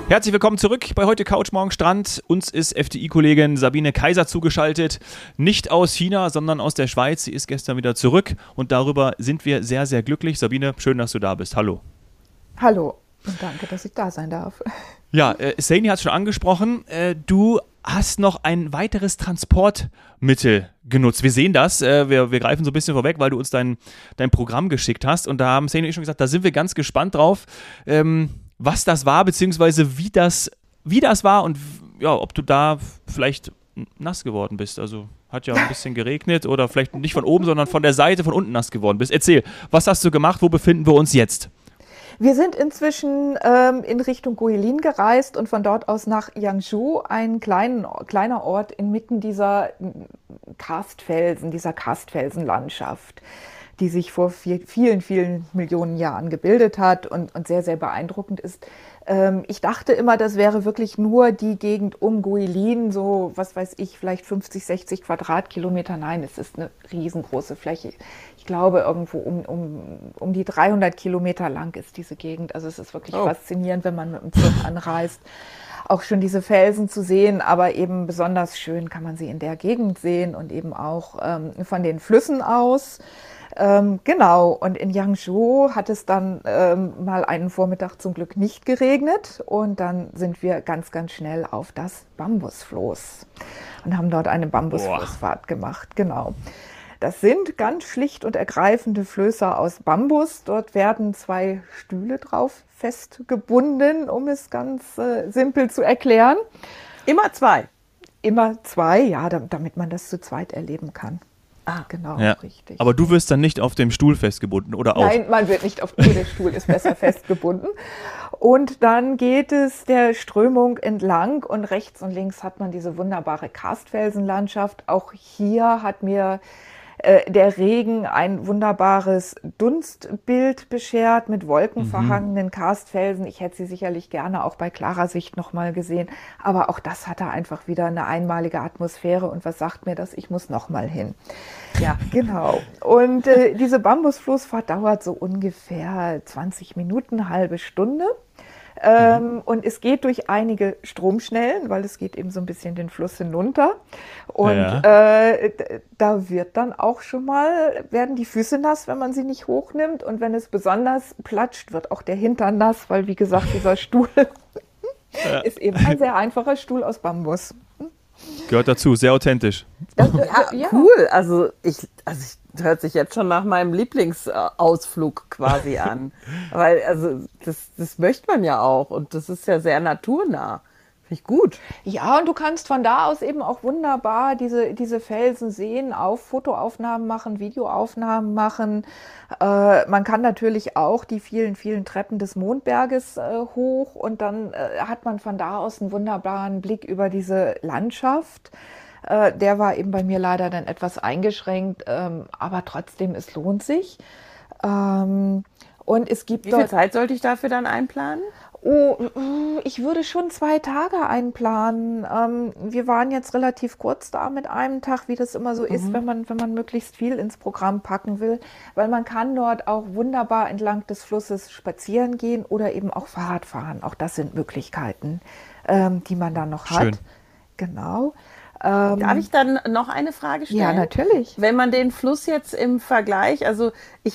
Herzlich willkommen zurück bei heute Couch Morgen Strand. Uns ist FDI-Kollegin Sabine Kaiser zugeschaltet. Nicht aus China, sondern aus der Schweiz. Sie ist gestern wieder zurück und darüber sind wir sehr, sehr glücklich. Sabine, schön, dass du da bist. Hallo. Hallo und danke, dass ich da sein darf. Ja, Saini hat es schon angesprochen. Du hast noch ein weiteres Transportmittel genutzt. Wir sehen das. Wir greifen so ein bisschen vorweg, weil du uns dein Programm geschickt hast. Und da haben Saini und ich schon gesagt, da sind wir ganz gespannt drauf, was das war, beziehungsweise wie das war und ja, ob du da vielleicht nass geworden bist. Also hat ja ein bisschen geregnet oder vielleicht nicht von oben, sondern von der Seite, von unten nass geworden bist. Erzähl, was hast du gemacht? Wo befinden wir uns jetzt? Wir sind inzwischen in Richtung Guilin gereist und von dort aus nach Yangzhou, ein kleiner Ort inmitten dieser Karstfelsenlandschaft, die sich vor vielen, vielen Millionen Jahren gebildet hat und sehr, sehr beeindruckend ist. Ich dachte immer, das wäre wirklich nur die Gegend um Guilin, so, was weiß ich, vielleicht 50, 60 Quadratkilometer. Nein, es ist eine riesengroße Fläche. Ich glaube, irgendwo um die 300 Kilometer lang ist diese Gegend. Also es ist wirklich faszinierend, wenn man mit dem Zug anreist, auch schon diese Felsen zu sehen, aber eben besonders schön kann man sie in der Gegend sehen und eben auch von den Flüssen aus. Genau, und in Yangzhou hat es dann mal einen Vormittag zum Glück nicht geregnet und dann sind wir ganz, ganz schnell auf das Bambusfloß und haben dort eine Bambusfloßfahrt gemacht, genau. Das sind ganz schlicht und ergreifende Flöße aus Bambus. Dort werden 2 Stühle drauf festgebunden, um es ganz simpel zu erklären. Immer 2? Immer 2, ja, damit man das zu zweit erleben kann. Ah, genau, ja. Richtig. Aber du wirst dann nicht auf dem Stuhl festgebunden, oder auch? Nein, man wird nicht auf der Stuhl ist besser festgebunden. Und dann geht es der Strömung entlang und rechts und links hat man diese wunderbare Karstfelsenlandschaft. Auch hier hat mir der Regen ein wunderbares Dunstbild beschert mit wolkenverhangenen Karstfelsen. Ich hätte sie sicherlich gerne auch bei klarer Sicht nochmal gesehen. Aber auch das hatte einfach wieder eine einmalige Atmosphäre. Und was sagt mir das? Ich muss nochmal hin. Ja, genau. Und diese Bambusfloßfahrt dauert so ungefähr 20 Minuten, halbe Stunde. Und es geht durch einige Stromschnellen, weil es geht eben so ein bisschen den Fluss hinunter. Und da wird dann auch schon mal, werden die Füße nass, wenn man sie nicht hochnimmt. Und wenn es besonders platscht, wird auch der Hintern nass, weil wie gesagt, dieser Stuhl ist eben ein sehr einfacher Stuhl aus Bambus. Gehört dazu, sehr authentisch. Ja, cool. Also ich hört sich jetzt schon nach meinem Lieblingsausflug quasi an. Weil, also, das möchte man ja auch. Und das ist ja sehr naturnah. Finde ich gut. Ja, und du kannst von da aus eben auch wunderbar diese Felsen sehen, Fotoaufnahmen machen, Videoaufnahmen machen. Man kann natürlich auch die vielen, vielen Treppen des Mondberges hoch und dann hat man von da aus einen wunderbaren Blick über diese Landschaft. Der war eben bei mir leider dann etwas eingeschränkt, aber trotzdem, es lohnt sich. Und es gibt Wie viel Zeit sollte ich dafür dann einplanen? Oh, ich würde schon 2 Tage einplanen. Wir waren jetzt relativ kurz da mit einem Tag, wie das immer so ist, wenn man möglichst viel ins Programm packen will, weil man kann dort auch wunderbar entlang des Flusses spazieren gehen oder eben auch Fahrrad fahren. Auch das sind Möglichkeiten, die man dann noch hat. Schön. Genau. Darf ich dann noch eine Frage stellen? Ja, natürlich. Wenn man den Fluss jetzt im Vergleich, also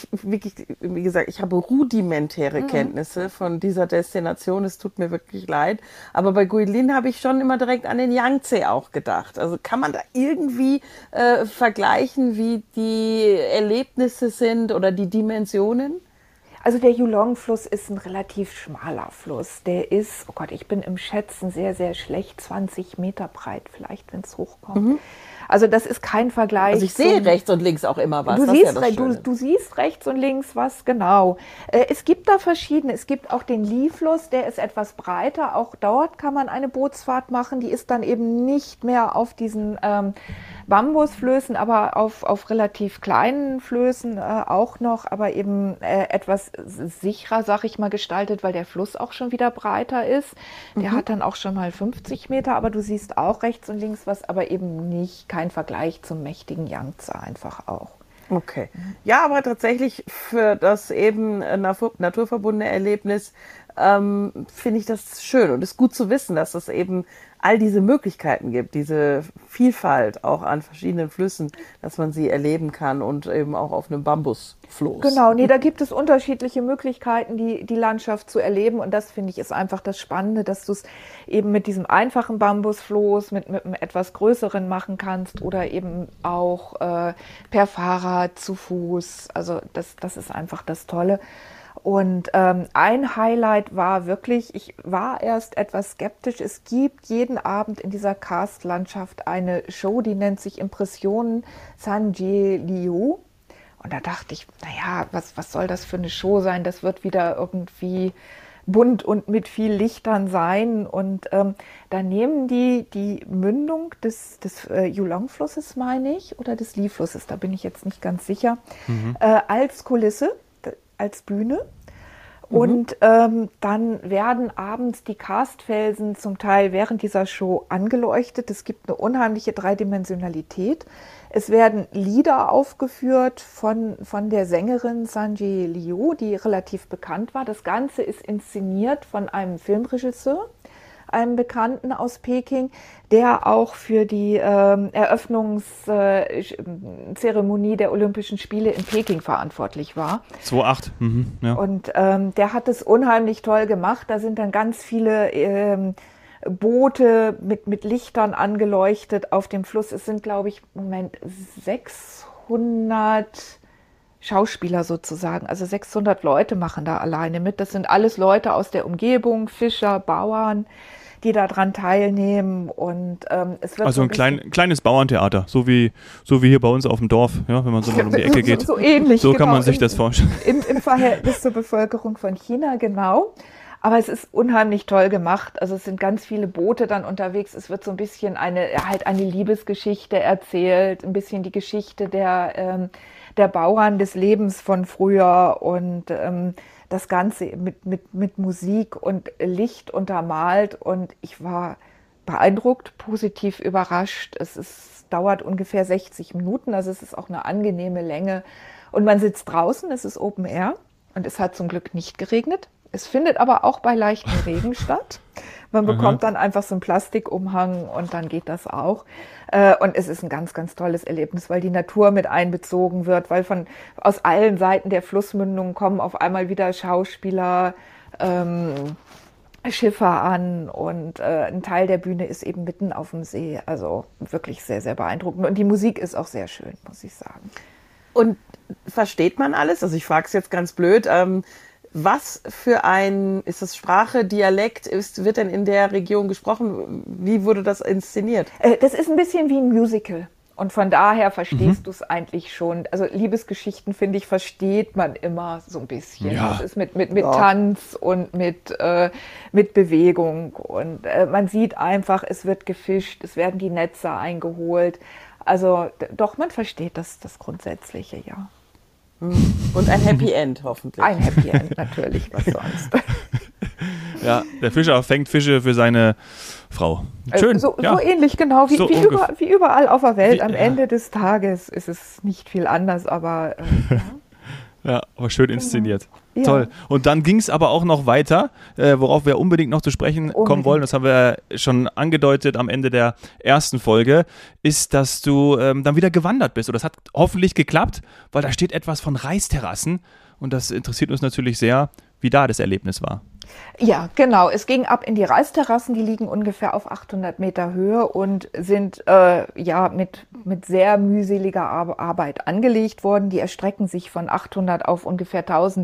wie gesagt, ich habe rudimentäre Kenntnisse von dieser Destination, es tut mir wirklich leid, aber bei Guilin habe ich schon immer direkt an den Yangtze auch gedacht. Also kann man da irgendwie vergleichen, wie die Erlebnisse sind oder die Dimensionen? Also der Yulong-Fluss ist ein relativ schmaler Fluss. Der ist, oh Gott, ich bin im Schätzen sehr, sehr schlecht, 20 Meter breit vielleicht, wenn es hochkommt. Also das ist kein Vergleich. Also ich sehe rechts und links auch immer was. Du siehst rechts und links was, genau. Es gibt da verschiedene. Es gibt auch den Li-Fluss, der ist etwas breiter. Auch dort kann man eine Bootsfahrt machen. Die ist dann eben nicht mehr auf diesen Bambusflößen, aber auf relativ kleinen Flößen auch noch, aber eben etwas sicherer, sag ich mal, gestaltet, weil der Fluss auch schon wieder breiter ist. Der hat dann auch schon mal 50 Meter, aber du siehst auch rechts und links was, aber eben nicht kein Vergleich zum mächtigen Yangtze einfach auch. Okay. Ja, aber tatsächlich für das eben naturverbundene Erlebnis finde ich das schön und es ist gut zu wissen, dass es eben all diese Möglichkeiten gibt, diese Vielfalt auch an verschiedenen Flüssen, dass man sie erleben kann und eben auch auf einem Bambusfloß. Genau, nee, da gibt es unterschiedliche Möglichkeiten, die Landschaft zu erleben und das finde ich ist einfach das Spannende, dass du es eben mit diesem einfachen Bambusfloß, mit einem etwas größeren machen kannst oder eben auch per Fahrrad, zu Fuß, also das ist einfach das Tolle. Und ein Highlight war wirklich, ich war erst etwas skeptisch, es gibt jeden Abend in dieser Karstlandschaft eine Show, die nennt sich Impressionen Sanjay Liu. Und da dachte ich, naja, was soll das für eine Show sein? Das wird wieder irgendwie bunt und mit viel Lichtern sein. Und da nehmen die Mündung des Yulong-Flusses, meine ich, oder des Li-Flusses, da bin ich jetzt nicht ganz sicher, als Kulisse, als Bühne. Und dann werden abends die Karstfelsen zum Teil während dieser Show angeleuchtet. Es gibt eine unheimliche Dreidimensionalität. Es werden Lieder aufgeführt von der Sängerin Sanjay Liu, die relativ bekannt war. Das Ganze ist inszeniert von einem Filmregisseur, einem Bekannten aus Peking, der auch für die Eröffnungszeremonie der Olympischen Spiele in Peking verantwortlich war. 2008. Ja. Und der hat es unheimlich toll gemacht. Da sind dann ganz viele Boote mit Lichtern angeleuchtet auf dem Fluss. Es sind, glaube ich, im Moment 600 Schauspieler sozusagen. Also 600 Leute machen da alleine mit. Das sind alles Leute aus der Umgebung, Fischer, Bauern, die daran teilnehmen. Und es wird also ein kleines Bauerntheater, so wie hier bei uns auf dem Dorf, ja, wenn man so mal um die Ecke geht. So ähnlich. So kann man sich das vorstellen. Im Verhältnis zur Bevölkerung von China, genau. Aber es ist unheimlich toll gemacht. Also es sind ganz viele Boote dann unterwegs. Es wird so ein bisschen eine Liebesgeschichte erzählt, ein bisschen die Geschichte der Bauern des Lebens von früher und das Ganze mit Musik und Licht untermalt. Und ich war beeindruckt, positiv überrascht. Es dauert ungefähr 60 Minuten, also es ist auch eine angenehme Länge. Und man sitzt draußen, es ist Open Air und es hat zum Glück nicht geregnet. Es findet aber auch bei leichtem Regen statt. Man bekommt dann einfach so einen Plastikumhang und dann geht das auch. Und es ist ein ganz, ganz tolles Erlebnis, weil die Natur mit einbezogen wird, weil aus allen Seiten der Flussmündung kommen auf einmal wieder Schauspieler, Schiffer an und ein Teil der Bühne ist eben mitten auf dem See. Also wirklich sehr, sehr beeindruckend. Und die Musik ist auch sehr schön, muss ich sagen. Und versteht man alles? Also ich frage es jetzt ganz blöd. Was für ist das Sprache, Dialekt, wird denn in der Region gesprochen? Wie wurde das inszeniert? Das ist ein bisschen wie ein Musical. Und von daher verstehst du es eigentlich schon. Also Liebesgeschichten, finde ich, versteht man immer so ein bisschen. Ja. Das ist mit Tanz und mit Bewegung. Und man sieht einfach, es wird gefischt, es werden die Netze eingeholt. Also doch, man versteht das Grundsätzliche, ja. Und ein Happy End hoffentlich. Ein Happy End natürlich, was sonst. Ja, der Fischer fängt Fische für seine Frau. Schön. So ja. ähnlich, genau, wie überall auf der Welt. Am Ende des Tages ist es nicht viel anders, aber ja, aber schön inszeniert. Ja. Toll. Und dann ging es aber auch noch weiter, worauf wir unbedingt noch zu sprechen kommen wollen, das haben wir schon angedeutet am Ende der ersten Folge, ist, dass du dann wieder gewandert bist. Und das hat hoffentlich geklappt, weil da steht etwas von Reisterrassen. Und das interessiert uns natürlich sehr, wie da das Erlebnis war. Ja, genau. Es ging ab in die Reisterrassen, die liegen ungefähr auf 800 Meter Höhe und sind mit sehr mühseliger Arbeit angelegt worden. Die erstrecken sich von 800 auf ungefähr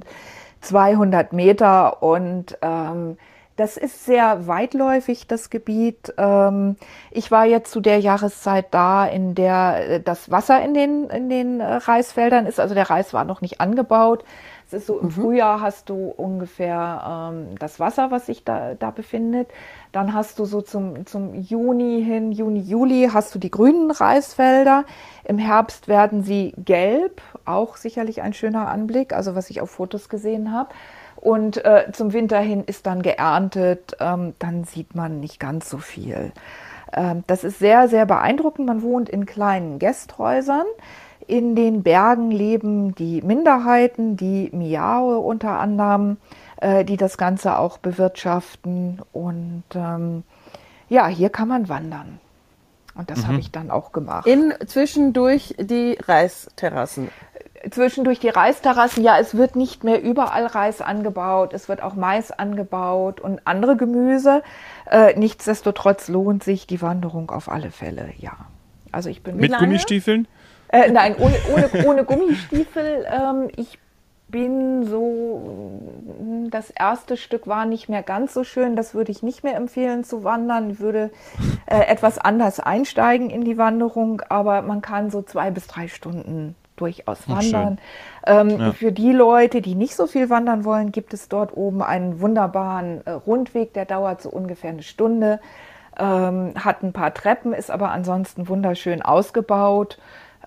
1200 Meter und das ist sehr weitläufig, das Gebiet. Ich war jetzt zu der Jahreszeit da, in der das Wasser in den Reisfeldern ist. Also der Reis war noch nicht angebaut. Es ist so, im Frühjahr hast du ungefähr das Wasser, was sich da befindet. Dann hast du so zum Juni hin, Juni, Juli, hast du die grünen Reisfelder. Im Herbst werden sie gelb, auch sicherlich ein schöner Anblick, also was ich auf Fotos gesehen habe. Und zum Winter hin ist dann geerntet, dann sieht man nicht ganz so viel. Das ist sehr, sehr beeindruckend. Man wohnt in kleinen Gästhäusern. In den Bergen leben die Minderheiten, die Miao unter anderem. die das Ganze auch bewirtschaften. Und ja, hier kann man wandern. Und das habe ich dann auch gemacht. Zwischendurch die Reisterrassen. Zwischendurch die Reisterrassen, ja, es wird nicht mehr überall Reis angebaut, es wird auch Mais angebaut und andere Gemüse. Nichtsdestotrotz lohnt sich die Wanderung auf alle Fälle, ja. Also ich bin mit Gummistiefeln? Nein, ohne Gummistiefel. Ich bin so, das erste Stück war nicht mehr ganz so schön, das würde ich nicht mehr empfehlen zu wandern. Ich würde etwas anders einsteigen in die Wanderung, aber man kann so 2 bis 3 Stunden durchaus wandern. Für die Leute, die nicht so viel wandern wollen, gibt es dort oben einen wunderbaren Rundweg, der dauert so ungefähr 1 Stunde, hat ein paar Treppen, ist aber ansonsten wunderschön ausgebaut.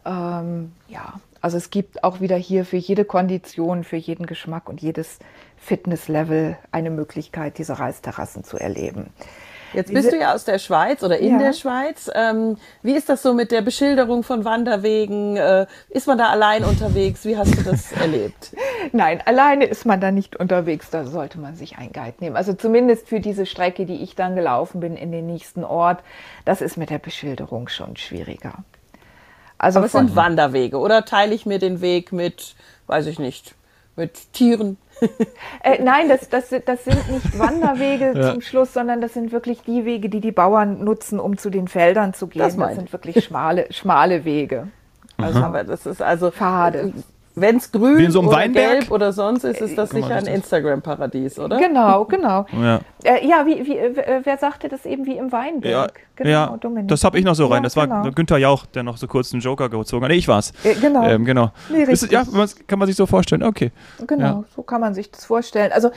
Ja, also es gibt auch wieder hier für jede Kondition, für jeden Geschmack und jedes Fitnesslevel eine Möglichkeit, diese Reisterrassen zu erleben. Jetzt bist du ja aus der Schweiz oder in der Schweiz. Wie ist das so mit der Beschilderung von Wanderwegen? Ist man da allein unterwegs? Wie hast du das erlebt? Nein, alleine ist man da nicht unterwegs. Da sollte man sich einen Guide nehmen. Also zumindest für diese Strecke, die ich dann gelaufen bin in den nächsten Ort, das ist mit der Beschilderung schon schwieriger. Also aber es sind Wanderwege, oder teile ich mir den Weg mit, weiß ich nicht, mit Tieren? Nein, das sind nicht Wanderwege zum Schluss, sondern das sind wirklich die Wege, die die Bauern nutzen, um zu den Feldern zu gehen. Das sind wirklich schmale Wege. Also, aber das ist also Pfade. Wenn es grün so oder gelb oder sonst ist das sicher ein Instagram-Paradies, oder? Genau. Ja, wer sagte das eben wie im Weinberg? Ja, das habe ich noch so rein. Das war Günther Jauch, der noch so kurz einen Joker gezogen hat. Nee, ich war's. Genau. Nee, kann man sich so vorstellen. Okay. Genau, so kann man sich das vorstellen. Also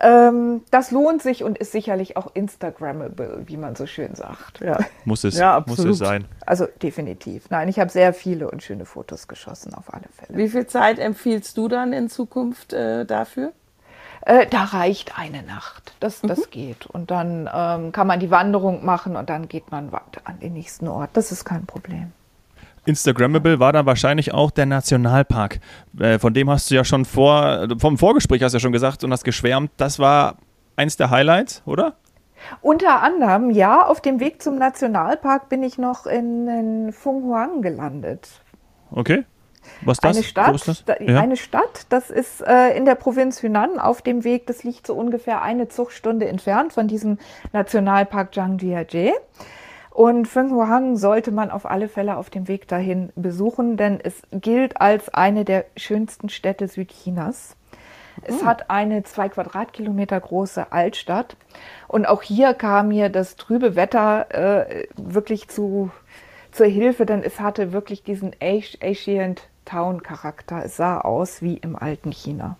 das lohnt sich und ist sicherlich auch Instagrammable, wie man so schön sagt. Ja. Muss es sein. Also definitiv. Nein, ich habe sehr viele und schöne Fotos geschossen, auf alle Fälle. Wie viel Zeit empfiehlst du dann in Zukunft dafür? Da reicht eine Nacht, das geht. Und dann kann man die Wanderung machen und dann geht man an den nächsten Ort. Das ist kein Problem. Instagrammable war dann wahrscheinlich auch der Nationalpark. Von dem hast du ja schon vom Vorgespräch hast du ja schon gesagt und hast geschwärmt. Das war eins der Highlights, oder? Unter anderem, ja. Auf dem Weg zum Nationalpark bin ich noch in Phuong Hoang gelandet. Okay. Was ist das? Eine Stadt, Wo ist das? Ja. Eine Stadt, das ist in der Provinz Hunan auf dem Weg, das liegt so ungefähr 1 Zugstunde entfernt von diesem Nationalpark Zhangjiajie. Und Phuong Hoang sollte man auf alle Fälle auf dem Weg dahin besuchen, denn es gilt als eine der schönsten Städte Südchinas. Es hat eine 2 Quadratkilometer große Altstadt und auch hier kam mir das trübe Wetter wirklich zur Hilfe, denn es hatte wirklich diesen Ancient Town Charakter. Es sah aus wie im alten China.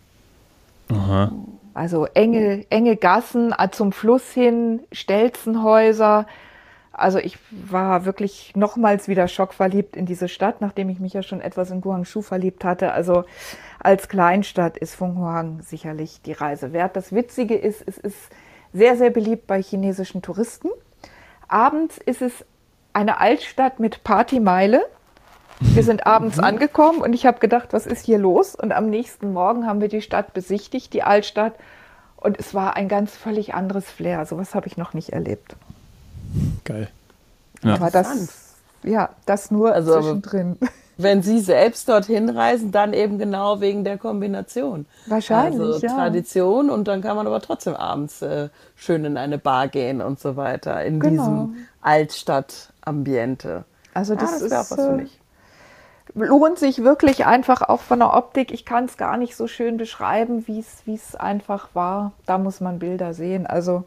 Aha. Also enge Gassen zum Fluss hin, Stelzenhäuser. Also ich war wirklich nochmals wieder schockverliebt in diese Stadt, nachdem ich mich ja schon etwas in Guangzhou verliebt hatte. Also als Kleinstadt ist Phuong Hoang sicherlich die Reise wert. Das Witzige ist, es ist sehr, sehr beliebt bei chinesischen Touristen. Abends ist es eine Altstadt mit Partymeile. Wir sind abends angekommen und ich habe gedacht, was ist hier los? Und am nächsten Morgen haben wir die Stadt besichtigt, die Altstadt. Und es war ein ganz völlig anderes Flair. Sowas habe ich noch nicht erlebt. Geil. Ja. Aber das nur zwischendrin. Wenn Sie selbst dorthin reisen, dann eben genau wegen der Kombination. Wahrscheinlich, also Tradition und dann kann man aber trotzdem abends schön in eine Bar gehen und so weiter, in diesem Altstadt-Ambiente. Also das wäre auch was für mich. Lohnt sich wirklich einfach auch von der Optik. Ich kann es gar nicht so schön beschreiben, wie es einfach war. Da muss man Bilder sehen. Also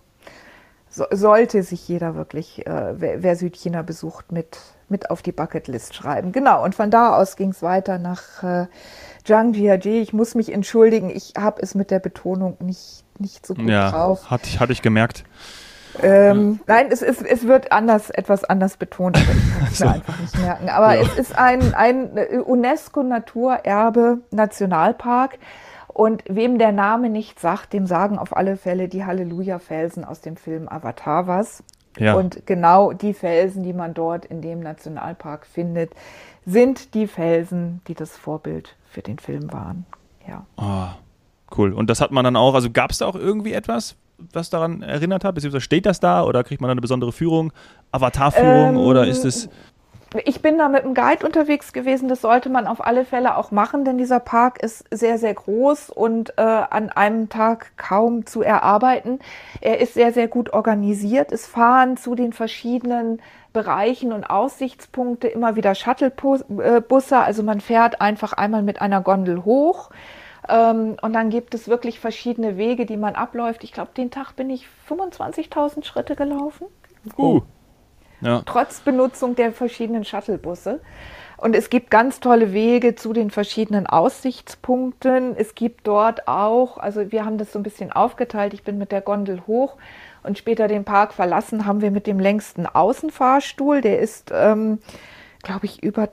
sollte sich jeder wirklich, wer Südchina besucht, mit auf die Bucketlist schreiben. Genau, und von da aus ging es weiter nach Zhangjiajie. Ich muss mich entschuldigen, ich habe es mit der Betonung nicht so gut drauf. Hatte ich gemerkt. Nein, es wird etwas anders betont, aber ich kann es mir einfach nicht merken. Aber es ist ein UNESCO-Naturerbe Nationalpark. Und wem der Name nicht sagt, dem sagen auf alle Fälle die Halleluja-Felsen aus dem Film Avatar was. Ja. Und genau die Felsen, die man dort in dem Nationalpark findet, sind die Felsen, die das Vorbild für den Film waren. Ja. Oh, Cool. Und das hat man dann auch, also gab es da auch irgendwie etwas, was daran erinnert hat? Beziehungsweise steht das da oder kriegt man da eine besondere Führung, Avatarführung oder ist es... Ich bin da mit einem Guide unterwegs gewesen, das sollte man auf alle Fälle auch machen, denn dieser Park ist sehr, sehr groß und an einem Tag kaum zu erarbeiten. Er ist sehr, sehr gut organisiert. Es fahren zu den verschiedenen Bereichen und Aussichtspunkte immer wieder Shuttlebusse, also man fährt einfach einmal mit einer Gondel hoch und dann gibt es wirklich verschiedene Wege, die man abläuft. Ich glaube, den Tag bin ich 25.000 Schritte gelaufen. Ja. Trotz Benutzung der verschiedenen Shuttlebusse. Und es gibt ganz tolle Wege zu den verschiedenen Aussichtspunkten. Es gibt dort auch, also wir haben das so ein bisschen aufgeteilt, ich bin mit der Gondel hoch und später den Park verlassen haben wir mit dem längsten Außenfahrstuhl. Der ist, glaube ich, über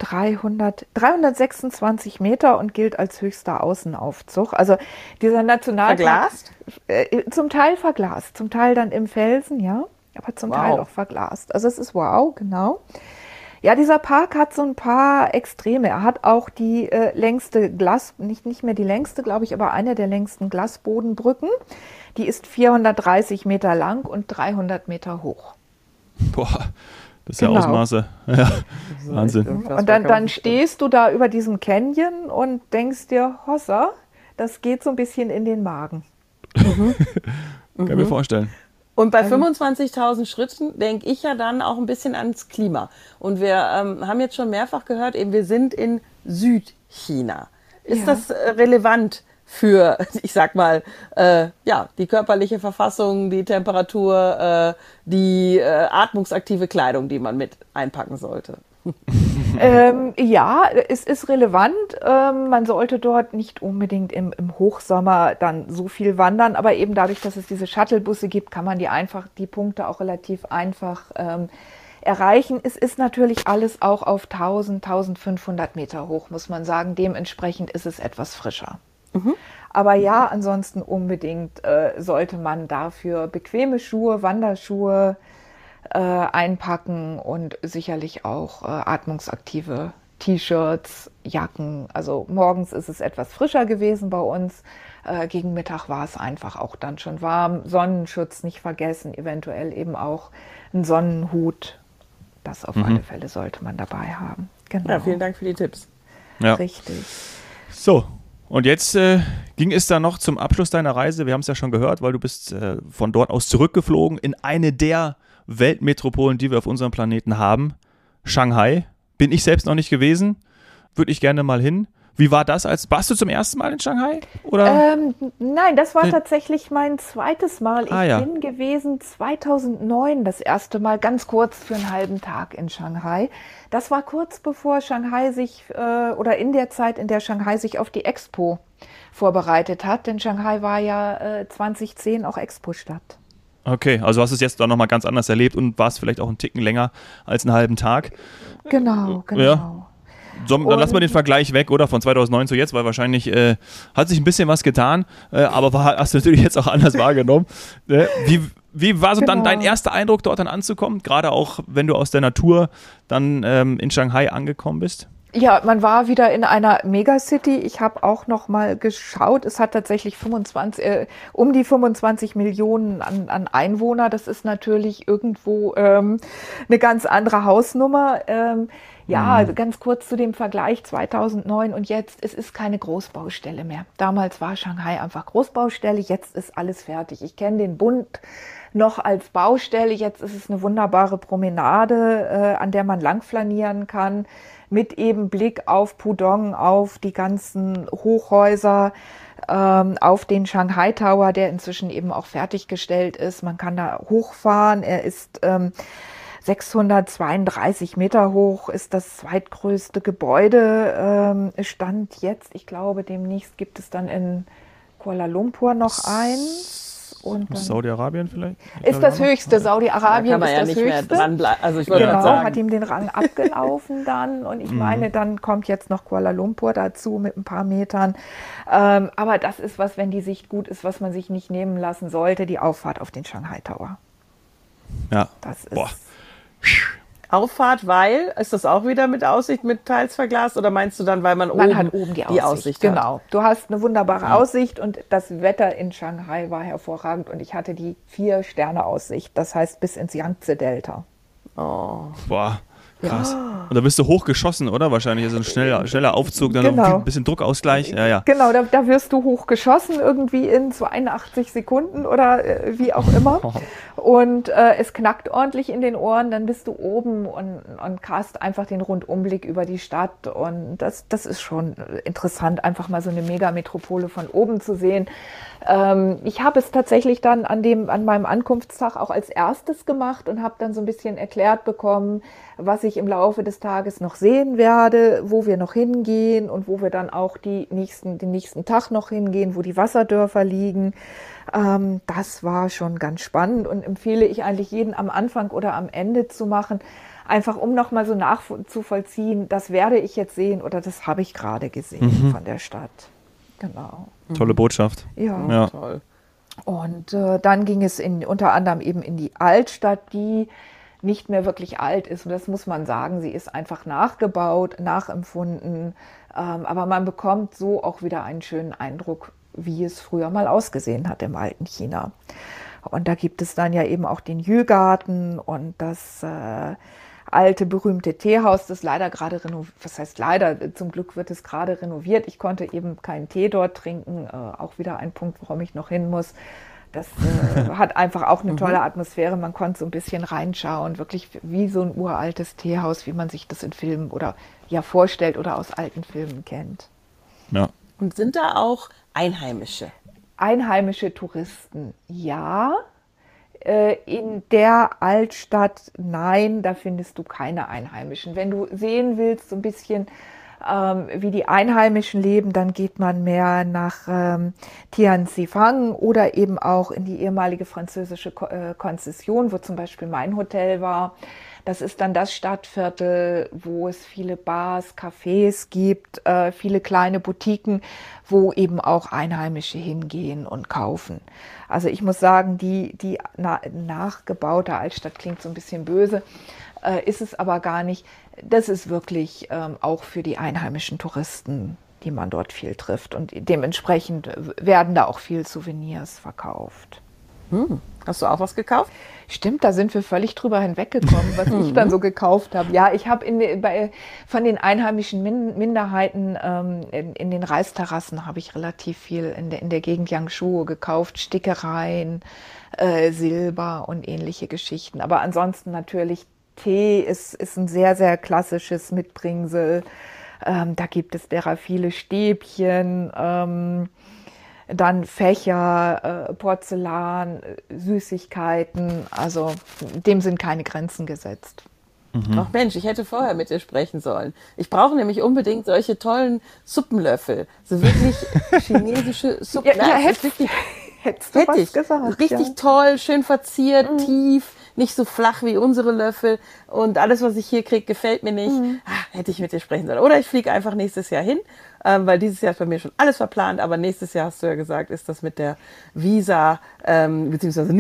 326 Meter und gilt als höchster Außenaufzug. Also dieser Nationalpark... Verglast? Zum Teil verglast, zum Teil dann im Felsen, ja. Aber zum Teil auch verglast. Also es ist wow, genau. Ja, dieser Park hat so ein paar Extreme. Er hat auch die längste nicht mehr die längste, glaube ich, aber eine der längsten Glasbodenbrücken. Die ist 430 Meter lang und 300 Meter hoch. Boah, das ist ja Ausmaße. Ja, Wahnsinn. Und dann stehst du da über diesem Canyon und denkst dir, Hossa, das geht so ein bisschen in den Magen. Kann mir vorstellen. Und bei 25.000 Schritten denke ich ja dann auch ein bisschen ans Klima. Und wir haben jetzt schon mehrfach gehört, eben wir sind in Südchina. Ist das relevant für, ich sag mal, die körperliche Verfassung, die Temperatur, die atmungsaktive Kleidung, die man mit einpacken sollte? Ja, es ist relevant. Man sollte dort nicht unbedingt im Hochsommer dann so viel wandern, aber eben dadurch, dass es diese Shuttlebusse gibt, kann man die Punkte auch relativ einfach erreichen. Es ist natürlich alles auch auf 1000, 1500 Meter hoch, muss man sagen. Dementsprechend ist es etwas frischer. Aber ja, ansonsten unbedingt sollte man dafür bequeme Schuhe, Wanderschuhe einpacken und sicherlich auch atmungsaktive T-Shirts, Jacken. Also morgens ist es etwas frischer gewesen bei uns. Gegen Mittag war es einfach auch dann schon warm. Sonnenschutz nicht vergessen, eventuell eben auch ein Sonnenhut. Das auf alle Fälle sollte man dabei haben. Genau. Ja, vielen Dank für die Tipps. Ja. Richtig. So, und jetzt ging es dann noch zum Abschluss deiner Reise. Wir haben es ja schon gehört, weil du bist von dort aus zurückgeflogen in eine der Weltmetropolen, die wir auf unserem Planeten haben. Shanghai. Bin ich selbst noch nicht gewesen. Würde ich gerne mal hin. Wie war das? Warst du zum ersten Mal in Shanghai? Oder? Nein, das war tatsächlich mein zweites Mal. Ich ja. bin gewesen 2009 das erste Mal, ganz kurz für einen halben Tag in Shanghai. Das war kurz bevor Shanghai oder in der Zeit, in der Shanghai sich auf die Expo vorbereitet hat. Denn Shanghai war ja 2010 auch Expo-Stadt. Okay, also hast du es jetzt dann nochmal ganz anders erlebt und warst vielleicht auch einen Ticken länger als einen halben Tag. Genau. Ja. So, dann lassen wir den Vergleich weg, oder? Von 2009 zu jetzt, weil wahrscheinlich hat sich ein bisschen was getan, aber hast du natürlich jetzt auch anders wahrgenommen. Wie war so dann dein erster Eindruck, dort dann anzukommen? Gerade auch, wenn du aus der Natur dann in Shanghai angekommen bist? Ja, man war wieder in einer Megacity. Ich habe auch noch mal geschaut. Es hat tatsächlich um die 25 Millionen an Einwohner. Das ist natürlich irgendwo eine ganz andere Hausnummer. Ganz kurz zu dem Vergleich 2009 und jetzt. Es ist keine Großbaustelle mehr. Damals war Shanghai einfach Großbaustelle. Jetzt ist alles fertig. Ich kenne den Bund noch als Baustelle. Jetzt ist es eine wunderbare Promenade, an der man langflanieren kann. Mit eben Blick auf Pudong, auf die ganzen Hochhäuser, auf den Shanghai Tower, der inzwischen eben auch fertiggestellt ist. Man kann da hochfahren. Er ist 632 Meter hoch, ist das zweitgrößte Gebäude. Stand jetzt, ich glaube, demnächst gibt es dann in Kuala Lumpur noch eins. Und Saudi-Arabien vielleicht? Ist das höchste. Saudi-Arabien ist das höchste. Mehr dranbleiben. Also ich wollte gerade sagen. Hat ihm den Rang abgelaufen dann. Und ich meine, dann kommt jetzt noch Kuala Lumpur dazu mit ein paar Metern. Aber das ist was, wenn die Sicht gut ist, was man sich nicht nehmen lassen sollte, die Auffahrt auf den Shanghai Tower. Ja. Das ist Auffahrt, weil, ist das auch wieder mit Aussicht, mit teils verglast, oder meinst du dann, weil man hat oben die Aussicht hat? Genau, du hast eine wunderbare Aussicht und das Wetter in Shanghai war hervorragend und ich hatte die 4-Sterne-Aussicht, das heißt bis ins Yangtze-Delta. Oh. Boah. Krass. Und da bist du hochgeschossen, oder? Wahrscheinlich ist ein schneller Aufzug, dann noch ein bisschen Druckausgleich. Ja. Genau, da wirst du hochgeschossen, irgendwie in 82 Sekunden oder wie auch immer. Und es knackt ordentlich in den Ohren, dann bist du oben und hast einfach den Rundumblick über die Stadt. Und das ist schon interessant, einfach mal so eine Megametropole von oben zu sehen. Ich habe es tatsächlich dann an meinem Ankunftstag auch als erstes gemacht und habe dann so ein bisschen erklärt bekommen, was ich im Laufe des Tages noch sehen werde, wo wir noch hingehen und wo wir dann auch den nächsten Tag noch hingehen, wo die Wasserdörfer liegen. Das war schon ganz spannend und empfehle ich eigentlich jeden am Anfang oder am Ende zu machen, einfach um nochmal so nachzuvollziehen, das werde ich jetzt sehen oder das habe ich gerade gesehen von der Stadt. Genau. Tolle Botschaft. Ja. Toll. Und dann ging es unter anderem eben in die Altstadt, die nicht mehr wirklich alt ist. Und das muss man sagen, sie ist einfach nachgebaut, nachempfunden. Aber man bekommt so auch wieder einen schönen Eindruck, wie es früher mal ausgesehen hat im alten China. Und da gibt es dann ja eben auch den Yü-Garten und das alte, berühmte Teehaus, das leider gerade renoviert, was heißt leider, zum Glück wird es gerade renoviert. Ich konnte eben keinen Tee dort trinken, auch wieder ein Punkt, warum ich noch hin muss. Das hat einfach auch eine tolle Atmosphäre, man konnte so ein bisschen reinschauen, wirklich wie so ein uraltes Teehaus, wie man sich das in Filmen oder ja vorstellt oder aus alten Filmen kennt. Ja. Und sind da auch Einheimische? Einheimische Touristen, ja. In der Altstadt, nein, da findest du keine Einheimischen. Wenn du sehen willst, so ein bisschen wie die Einheimischen leben, dann geht man mehr nach Tianzifang oder eben auch in die ehemalige französische Konzession, wo zum Beispiel mein Hotel war. Das ist dann das Stadtviertel, wo es viele Bars, Cafés gibt, viele kleine Boutiquen, wo eben auch Einheimische hingehen und kaufen. Also ich muss sagen, die nachgebaute Altstadt klingt so ein bisschen böse, ist es aber gar nicht. Das ist wirklich auch für die einheimischen Touristen, die man dort viel trifft. Und dementsprechend werden da auch viel Souvenirs verkauft. Hast du auch was gekauft? Stimmt, da sind wir völlig drüber hinweggekommen, was ich dann so gekauft habe. Ja, ich habe von den einheimischen Minderheiten in den Reisterrassen habe ich relativ viel in der Gegend Yangshuo gekauft, Stickereien, Silber und ähnliche Geschichten. Aber ansonsten natürlich Tee ist ein sehr, sehr klassisches Mitbringsel. Da gibt es derer viele Stäbchen, dann Fächer, Porzellan, Süßigkeiten, also dem sind keine Grenzen gesetzt. Ach Mensch, ich hätte vorher mit dir sprechen sollen. Ich brauche nämlich unbedingt solche tollen Suppenlöffel, so wirklich chinesische Suppen. Ja, hättest du was gesagt. Richtig toll, schön verziert, tief, nicht so flach wie unsere Löffel und alles, was ich hier kriege, gefällt mir nicht. Hätte ich mit dir sprechen sollen. Oder ich fliege einfach nächstes Jahr hin, weil dieses Jahr ist bei mir schon alles verplant, aber nächstes Jahr, hast du ja gesagt, ist das mit der Visa, beziehungsweise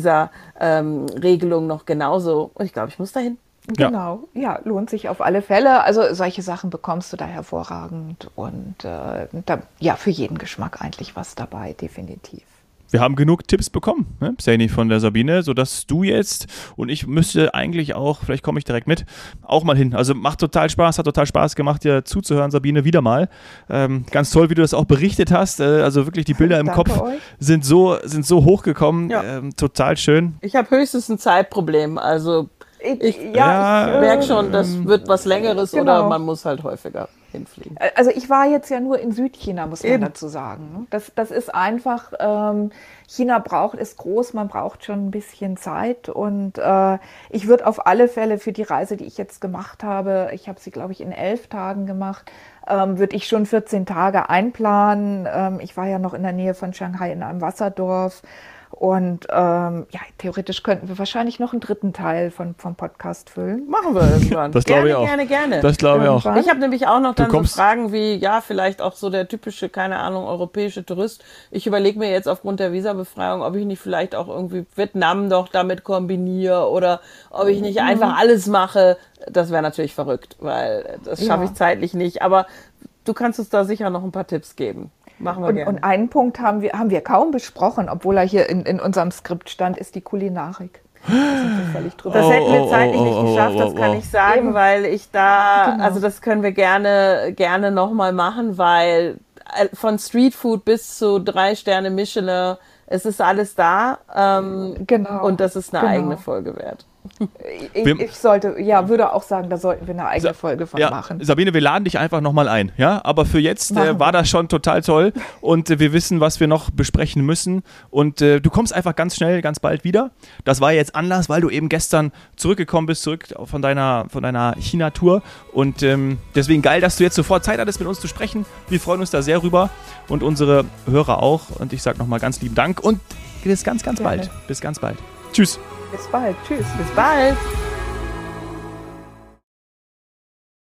Nicht-Visa-Regelung noch genauso. Und ich glaube, ich muss dahin. Genau, ja, lohnt sich auf alle Fälle. Also solche Sachen bekommst du da hervorragend und ja, für jeden Geschmack eigentlich was dabei, definitiv. Wir haben genug Tipps bekommen, ne, Saini, von der Sabine, sodass du jetzt und ich müsste eigentlich auch, vielleicht komme ich direkt mit, auch mal hin. Also macht total Spaß, hat total Spaß gemacht, dir zuzuhören, Sabine, wieder mal. Ganz toll, wie du das auch berichtet hast. Also wirklich die Bilder im Kopf sind so hochgekommen. Ja. Total schön. Ich habe höchstens ein Zeitproblem, also ich merke schon, das wird was Längeres oder man muss halt häufiger hinfliegen. Also ich war jetzt ja nur in Südchina, muss man dazu sagen. Das ist einfach, China ist groß, man braucht schon ein bisschen Zeit und ich würde auf alle Fälle für die Reise, die ich jetzt gemacht habe, ich habe sie, glaube ich, in 11 Tagen gemacht, würde ich schon 14 Tage einplanen. Ich war ja noch in der Nähe von Shanghai in einem Wasserdorf. Und theoretisch könnten wir wahrscheinlich noch einen dritten Teil vom Podcast füllen. Machen wir irgendwann. Das glaube ich auch. Gerne. Das glaube ich auch. Ich habe nämlich auch noch dann so Fragen wie, vielleicht auch so der typische, keine Ahnung, europäische Tourist. Ich überlege mir jetzt aufgrund der Visabefreiung, ob ich nicht vielleicht auch irgendwie Vietnam doch damit kombiniere oder ob ich nicht einfach alles mache. Das wäre natürlich verrückt, weil das schaffe ich zeitlich nicht. Aber du kannst uns da sicher noch ein paar Tipps geben. Machen wir gerne. Und einen Punkt haben wir kaum besprochen, obwohl er hier in unserem Skript stand, ist die Kulinarik. Da sind wir völlig drüber. Das hätten wir zeitlich nicht geschafft, das kann ich sagen, weil ich da, also das können wir gerne nochmal machen, weil von Streetfood bis zu 3 Sterne Michelin, es ist alles da und das ist eine eigene Folge wert. Ich würde auch sagen, da sollten wir eine eigene Folge von machen. Sabine, wir laden dich einfach nochmal ein, ja? Aber für jetzt war das schon total toll und wir wissen, was wir noch besprechen müssen und du kommst einfach ganz schnell, ganz bald wieder. Das war jetzt Anlass, weil du eben gestern zurückgekommen bist, zurück von deiner China-Tour und deswegen geil, dass du jetzt sofort Zeit hattest, mit uns zu sprechen. Wir freuen uns da sehr rüber und unsere Hörer auch und ich sage nochmal ganz lieben Dank und bis ganz, ganz bald. Bis ganz bald. Tschüss. Bis bald. Tschüss. Bis bald.